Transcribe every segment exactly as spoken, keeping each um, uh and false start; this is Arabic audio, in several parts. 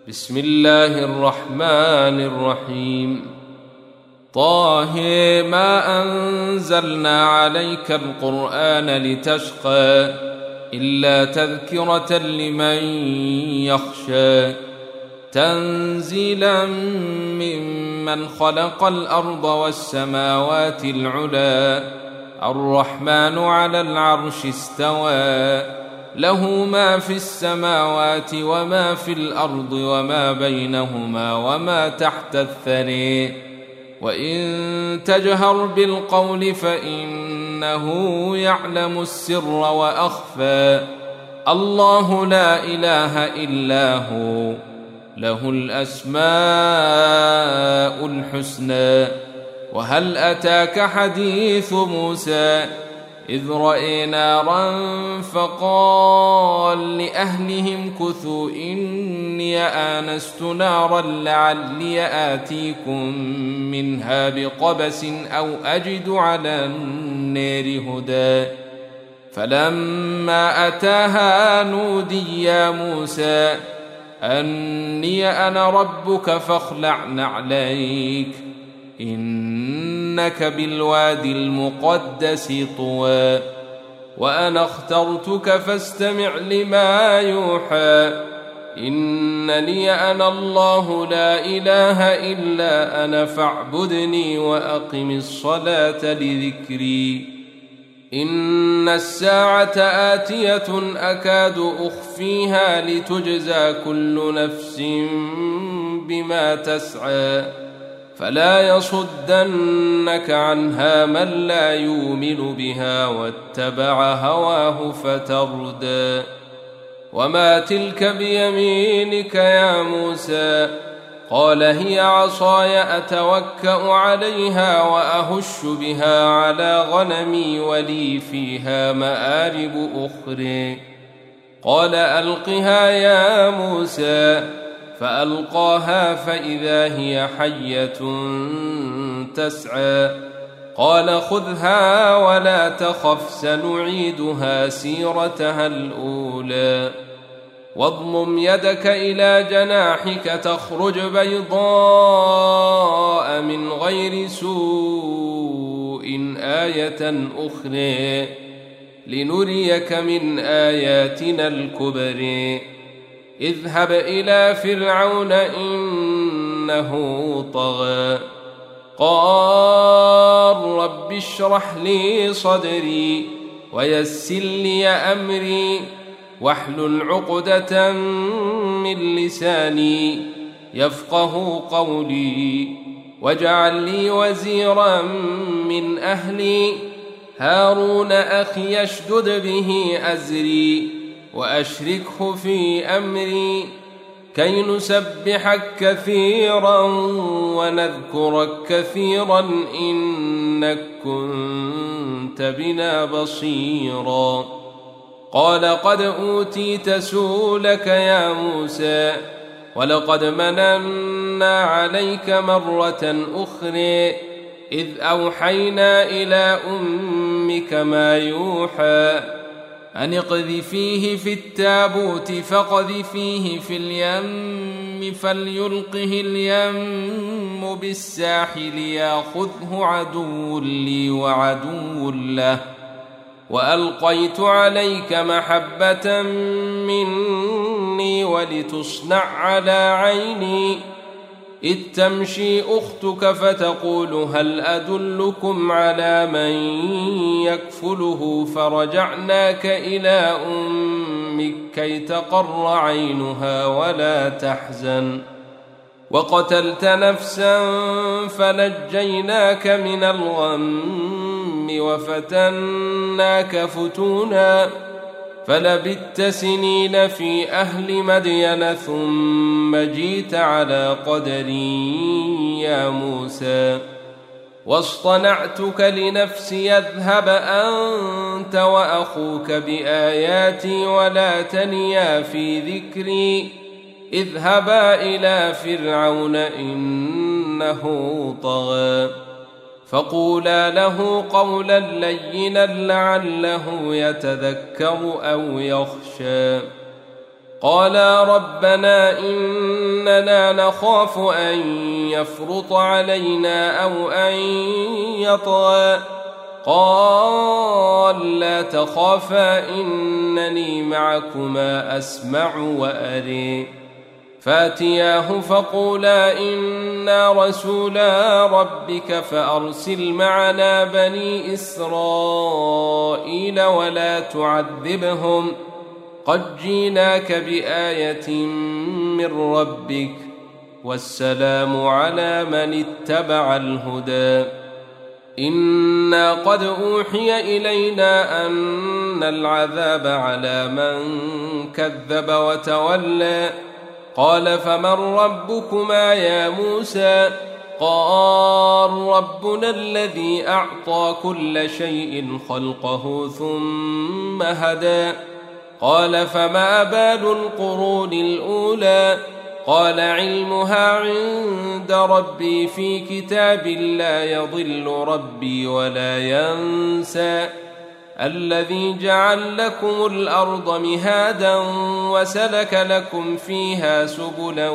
بسم الله الرحمن الرحيم. طه ما أنزلنا عليك القرآن لتشقى إلا تذكرة لمن يخشى تنزيلا ممن خلق الأرض والسماوات العلى الرحمن على العرش استوى له ما في السماوات وما في الأرض وما بينهما وما تحت الثرى وإن تجهر بالقول فإنه يعلم السر وأخفى الله لا إله إلا هو له الأسماء الحسنى. وهل أتاك حديث موسى إذ رأى نارا فقال لأهلهم كثوا إني آنست نارا لعلي آتيكم منها بقبس أو أجد على النار هدى فلما أتاها نودي يا موسى أني أنا ربك فاخلع نعليك إنك بالوادي المقدس طوى وأنا اخترتك فاستمع لما يوحى إنني أنا الله لا إله إلا أنا فاعبدني وأقم الصلاة لذكري إن الساعة آتية أكاد أخفيها لتجزى كل نفس بما تسعى فلا يصدنك عنها من لا يؤمن بها واتبع هواه فتردى. وما تلك بيمينك يا موسى قال هي عصاي أتوكأ عليها وأهش بها على غنمي ولي فيها مآرب أخرى قال ألقها يا موسى فألقاها فإذا هي حية تسعى قال خذها ولا تخف سنعيدها سيرتها الأولى واضمم يدك إلى جناحك تخرج بيضاء من غير سوء آية أخرى لنريك من آياتنا الكبرى اذهب إلى فرعون إنه طغى قال رب اشرح لي صدري ويسر لي أمري واحلل عقدة من لساني يفقه قولي واجعل لي وزيرا من أهلي هارون أخي اشدد به أزري وأشركه في أمري كي نسبحك كثيرا ونذكرك كثيرا إنك كنت بنا بصيرا قال قد أوتيت سؤلك يا موسى ولقد مننا عليك مرة أخرى إذ أوحينا إلى أمك ما يوحى أن اقذفيه في التابوت فاقذفيه في اليم فليلقه اليم بالساحل ياخذه عدو لي وعدو له وألقيت عليك محبة مني ولتصنع على عيني إذ تمشي أختك فتقول هل أدلكم على من يكفله فرجعناك إلى أمك كي تقر عينها ولا تحزن وقتلت نفسا فنجيناك من الغم وفتناك فتونا فلبثت سنين في أهل مدين ثم جيت على قدري يا موسى واصطنعتك لنفسي اذهب أنت وأخوك بآياتي ولا تنيا في ذكري اذهبا إلى فرعون إنه طغى فقولا له قولا لينا لعله يتذكر أو يخشى قالا ربنا إن إننا نخاف أن يفرط علينا أو أن يطغى قال لا تخافا إنني معكما أسمع وأري فاتياه فقولا إنا رسولا ربك فأرسل معنا بني إسرائيل ولا تعذبهم قد جيناك بآية من ربك والسلام على من اتبع الهدى إنا قد أوحي إلينا أن العذاب على من كذب وتولى قال فمن ربكما يا موسى قال ربنا الذي أعطى كل شيء خلقه ثم هدى قال فما بال القرون الأولى قال علمها عند ربي في كتاب لا يضل ربي ولا ينسى الذي جعل لكم الأرض مهادا وسلك لكم فيها سبلا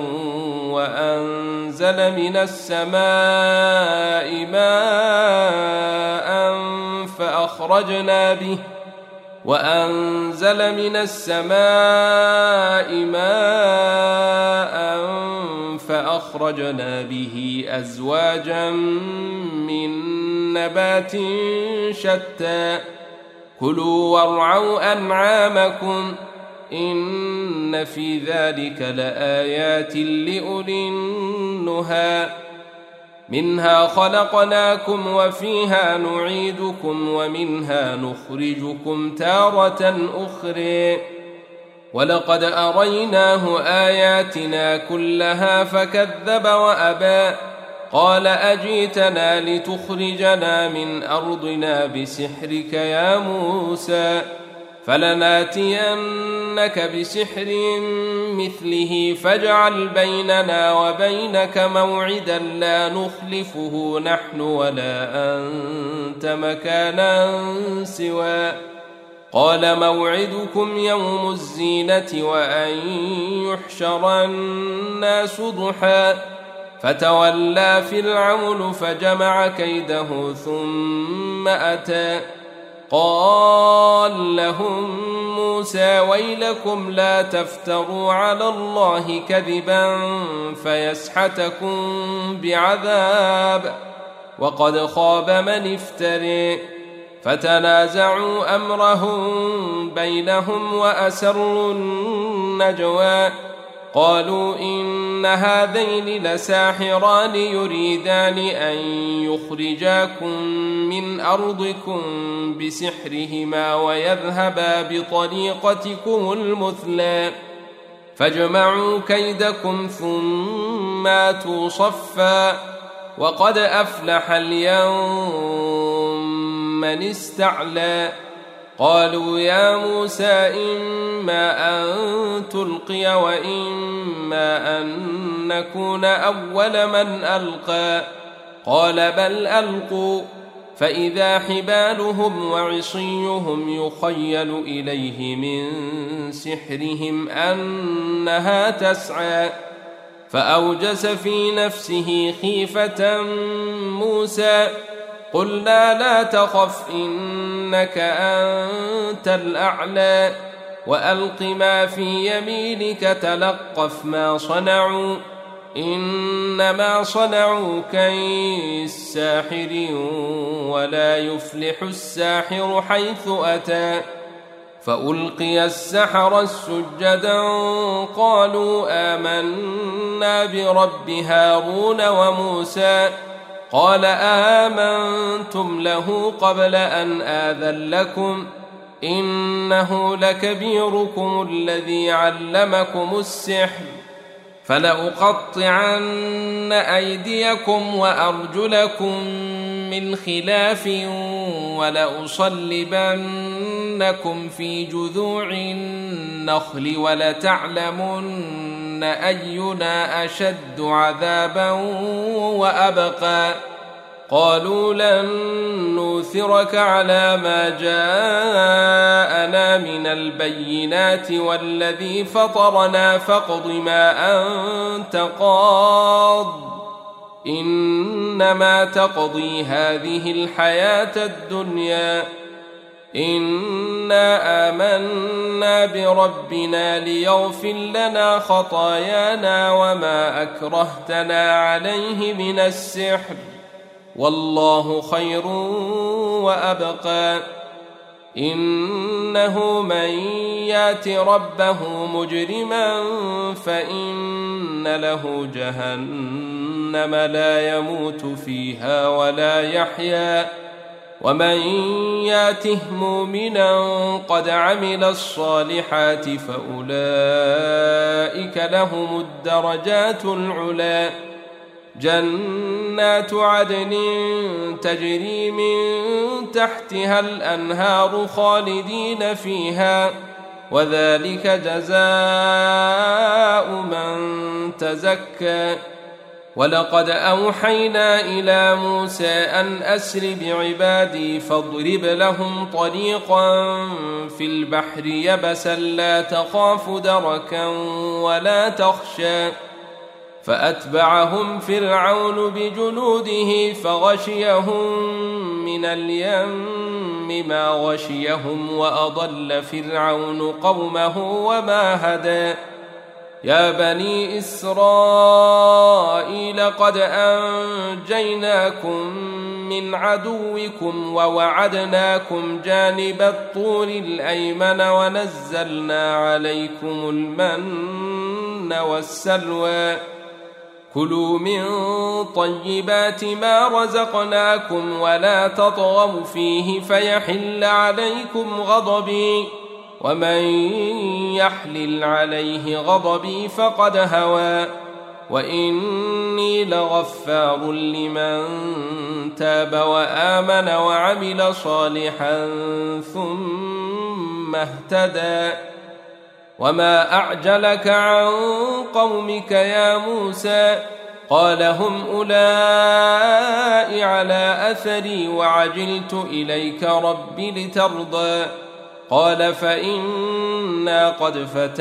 وأنزل من السماء ماء فأخرجنا به وأنزل من السماء ماء فأخرجنا به أزواجا من نبات شتى كلوا وارعوا أنعامكم إن في ذلك لآيات لأولي النهى منها خلقناكم وفيها نعيدكم ومنها نخرجكم تارة أخرى ولقد أريناه آياتنا كلها فكذب وأبى قال أجيتنا لتخرجنا من أرضنا بسحرك يا موسى فلناتينك بسحر مثله فاجعل بيننا وبينك موعدا لا نخلفه نحن ولا أنت مكانا سوى قال موعدكم يوم الزينة وأن يحشر الناس ضحى فتولى فرعون فجمع كيده ثم أتى قال لهم موسى ويلكم لا تفتروا على الله كذبا فيسحتكم بعذاب وقد خاب من افتري فتنازعوا أمرهم بينهم وأسروا النجوى قالوا إن هذين لساحران يريدان أن يخرجاكم من أرضكم بسحرهما ويذهبا بطريقتكم المثلى فاجمعوا كيدكم ثم آتوا صفا وقد أفلح اليوم من استعلى قالوا يا موسى إما أن تلقي وإما أن نكون أول من ألقى قال بل ألقوا فإذا حبالهم وعصيهم يخيل إليه من سحرهم أنها تسعى فأوجس في نفسه خيفة موسى قلنا لا تخف إنك أنت الأعلى وألق ما في يمينك تلقف ما صنعوا إنما صنعوا كيد ساحر ولا يفلح الساحر حيث أتى فألقي السحرة سجدا قالوا آمنا برب هارون وموسى قال آمنتم له قبل أن آذن لكم إنه لكبيركم الذي علمكم السحر فلأقطعن أيديكم وأرجلكم من خلاف ولأصلبنكم في جذوع النخل ولتعلمن أينا أشد عذابا وأبقى قالوا لن نؤثرك على ما جاءنا من البينات والذي فطرنا فاقض ما أنت قاض إنما تقضي هذه الحياة الدنيا إنا آمنا بربنا ليغفر لنا خطايانا وما أكرهتنا عليه من السحر والله خير وأبقى إنه من يات ربه مجرما فإن له جهنم لا يموت فيها ولا يحيا ومن ياته مؤمنا قد عمل الصالحات فأولئك لهم الدرجات العلى جنات عدن تجري من تحتها الأنهار خالدين فيها وذلك جزاء من تزكى ولقد أوحينا إلى موسى أن أسر بعبادي فاضرب لهم طريقا في البحر يبسا لا تخاف دركا ولا تخشى فأتبعهم فرعون بجنوده فغشيهم من اليم ما غشيهم وأضل فرعون قومه وما هدى يا بني إسرائيل قد أنجيناكم من عدوكم ووعدناكم جانب الطور الأيمن ونزلنا عليكم المن والسلوى كلوا من طيبات ما رزقناكم ولا تطغوا فيه فيحل عليكم غضبي ومن يحلل عليه غضبي فقد هوى وإني لغفار لمن تاب وآمن وعمل صالحا ثم اهتدى وما أعجلك عن قومك يا موسى قال هم أولئك على أثري وعجلت إليك رب لترضى قال فإنا قد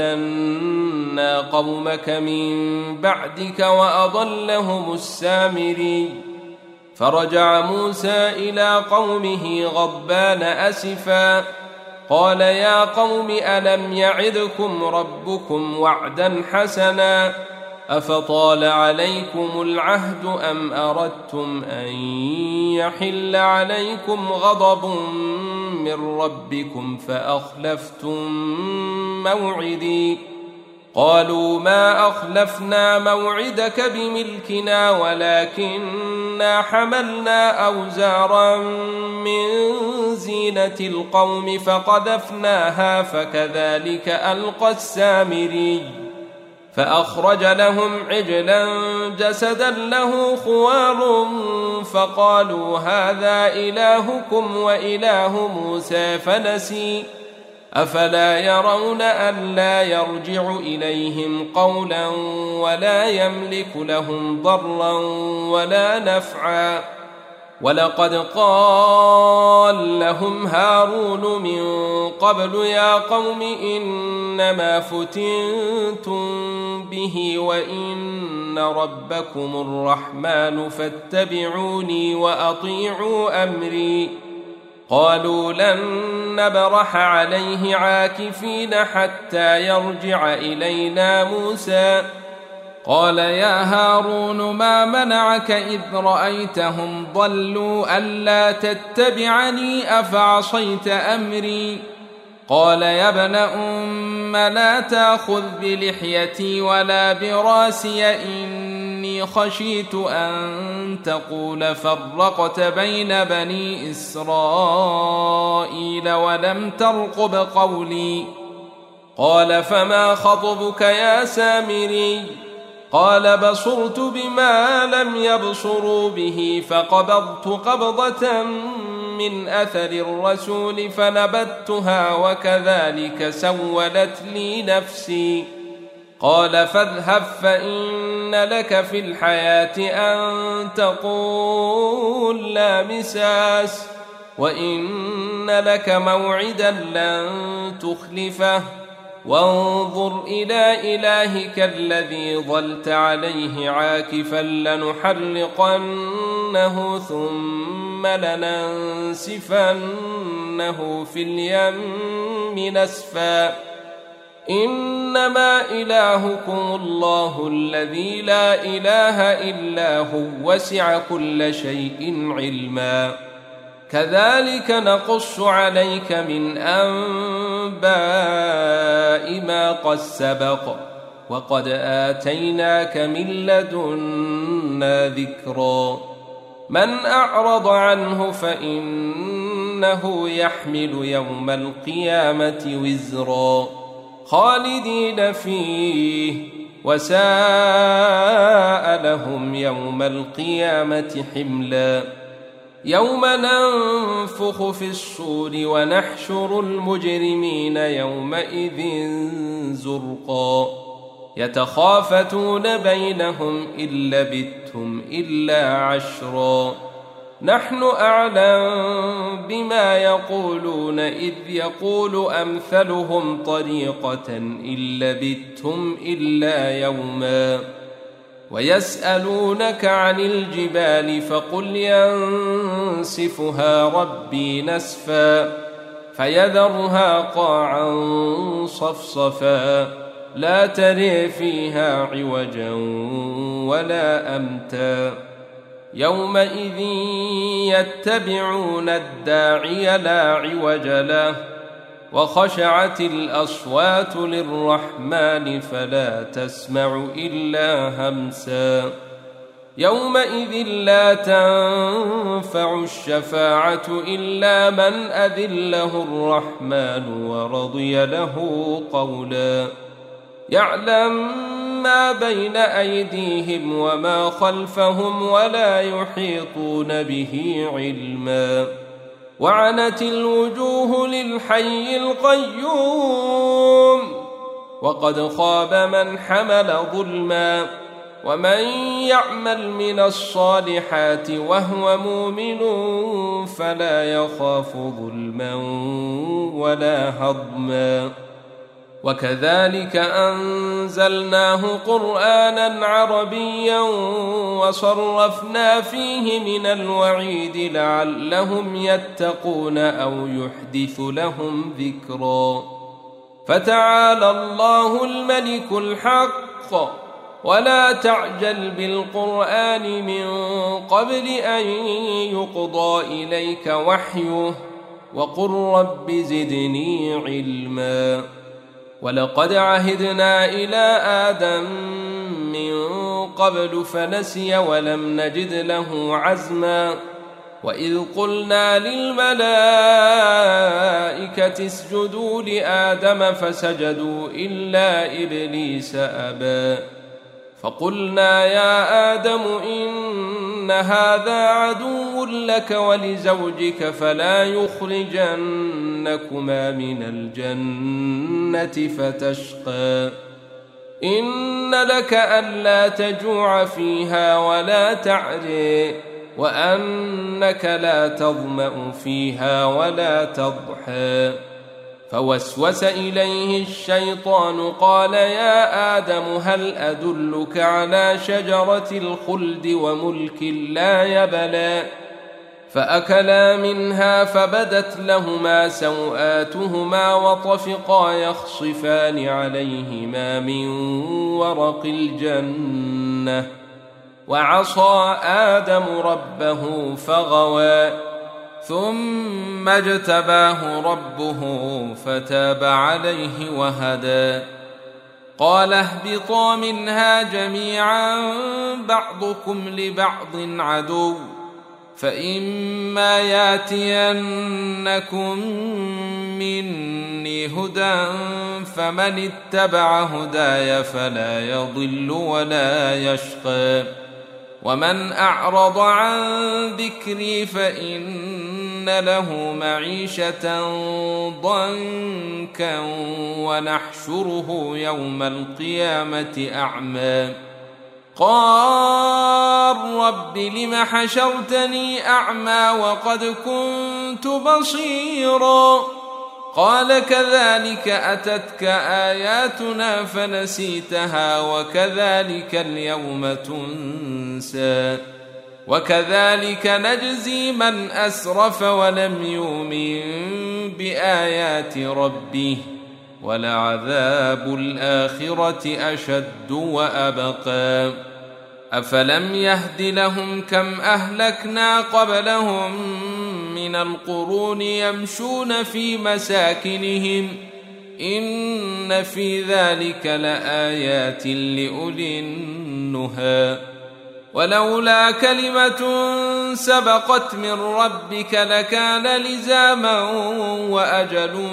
فتنا قومك من بعدك وأضلهم السامري فرجع موسى إلى قومه غضبان أسفا قال يا قوم ألم يعدكم ربكم وعدا حسنا أفطال عليكم العهد أم أردتم أن يحل عليكم غضب من ربكم فأخلفتم موعدي قالوا ما أخلفنا موعدك بملكنا ولكننا حملنا أوزارا من زينة القوم فقذفناها فكذلك ألقى السامري فأخرج لهم عجلا جسدا له خوار فقالوا هذا إلهكم وإله موسى فنسي أفلا يرون ألا يرجع إليهم قولا ولا يملك لهم ضرا ولا نفعا ولقد قال لهم هارون من قبل يا قوم إنما فتنتم به وإن ربكم الرحمن فاتبعوني وأطيعوا أمري قالوا لن نبرح عليه عاكفين حتى يرجع إلينا موسى قال يا هارون ما منعك إذ رأيتهم ضلوا ألا تتبعني أفعصيت أمري قال يا ابن أم لا تأخذ بلحيتي ولا براسي إني خشيت أن تقول فرقت بين بني إسرائيل ولم ترقب قولي قال فما خطبك يا سامري قال بصرت بما لم يبصروا به فقبضت قبضة من أثر الرسول فنبذتها وكذلك سولت لي نفسي قال فاذهب فإن لك في الحياة أن تقول لا مساس وإن لك موعدا لن تخلفه وانظر إلى إلهك الذي ظلت عليه عاكفا لنحرقنه ثم لننسفنه في اليم نسفا إنما إلهكم الله الذي لا إله إلا هو وسع كل شيء علما كذلك نقص عليك من أنباء ما قد سبق وقد آتيناك من لدنا ذكرا من أعرض عنه فإنه يحمل يوم القيامة وزرا خالدين فيه وساء لهم يوم القيامة حملا يوم ننفخ في الصور ونحشر المجرمين يومئذ زرقا يتخافتون بينهم إن لبثتم إلا عشرا نحن أعلم بما يقولون إذ يقول أمثلهم طريقة إن لبثتم إلا يوما ويسألونك عن الجبال فقل ينسفها ربي نسفا فيذرها قاعا صفصفا لا تري فيها عوجا ولا أمتا يومئذ يتبعون الداعي لا عوج له وخشعت الأصوات للرحمن فلا تسمع إلا همسا يومئذ لا تنفع الشفاعة إلا من أذن له الرحمن ورضي له قولا يعلم ما بين أيديهم وما خلفهم ولا يحيطون به علما وعنت الوجوه للحي القيوم وقد خاب من حمل ظلما ومن يعمل من الصالحات وهو مؤمن فلا يخاف ظلما ولا هضما وكذلك أنزلناه قرآنا عربيا وصرفنا فيه من الوعيد لعلهم يتقون أو يحدث لهم ذكرا فتعالى الله الملك الحق ولا تعجل بالقرآن من قبل أن يقضى إليك وحيه وقل رب زدني علما ولقد عهدنا إلى آدم من قبل فنسي ولم نجد له عزما وإذ قلنا للملائكة اسجدوا لآدم فسجدوا إلا إبليس أبى فقلنا يا آدم إن هذا عدو لك ولزوجك فلا يخرجنكما من الجنة فتشقى إن لك ألا تجوع فيها ولا تعري وأنك لا تظمأ فيها ولا تضحى فوسوس إليه الشيطان قال يا آدم هل أدلك على شجرة الخلد وملك لا يبلى فأكلا منها فبدت لهما سوآتهما وطفقا يخصفان عليهما من ورق الجنة وعصى آدم ربه فغوى ثم اجتباه ربه فتاب عليه وهدى قال اهبطا منها جميعا بعضكم لبعض عدو فإما ياتينكم مني هدى فمن اتبع هداي فلا يضل ولا يشقى ومن أعرض عن ذكري فإن له معيشة ضنكا ونحشره يوم القيامة أعمى قال رب لم حشرتني أعمى وقد كنت بصيرا قال كذلك أتتك آياتنا فنسيتها وكذلك اليوم تنسى وكذلك نجزي من أسرف ولم يؤمن بآيات ربه ولعذاب الآخرة أشد وأبقى أفلم يهد لهم كم أهلكنا قبلهم من القرون يمشون في مساكنهم إن في ذلك لآيات لأولي النهى ولولا كلمة سبقت من ربك لكان لزاما وأجل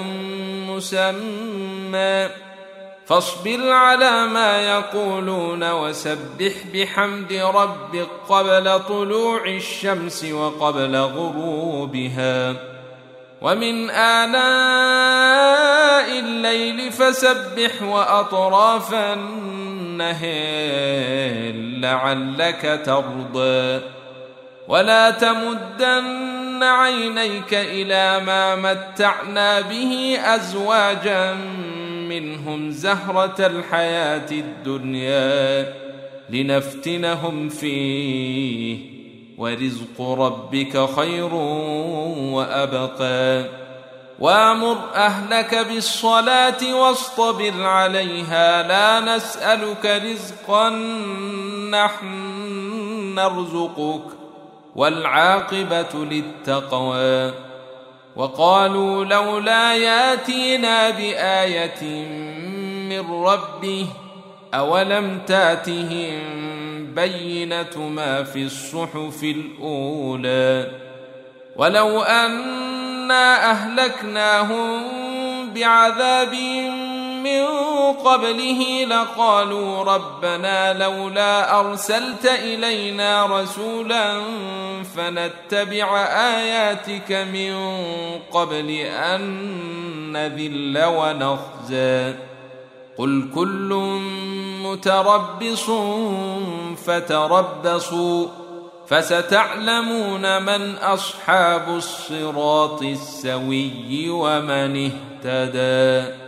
مسمى فاصبر على ما يقولون وسبح بحمد ربك قبل طلوع الشمس وقبل غروبها ومن آناء الليل فسبح وأطراف النهار لعلك ترضى ولا تمدن عينيك إلى ما متعنا به أزواجا منهم زهرة الحياة الدنيا لنفتنهم فيه ورزق ربك خير وأبقى وأمر أهلك بالصلاة واصطبر عليها لا نسألك رزقا نحن نرزقك والعاقبة للتقوى وقالوا لولا ياتينا بآية من ربه أولم تاتهم بينة ما في الصحف الأولى ولو أنا أهلكناهم بعذاب من قبله لقالوا ربنا لولا أرسلت إلينا رسولا فنتبع آياتك من قبل أن نذل ونخزى قل كل متربص فتربصوا فستعلمون من أصحاب الصراط السوي ومن اهتدى.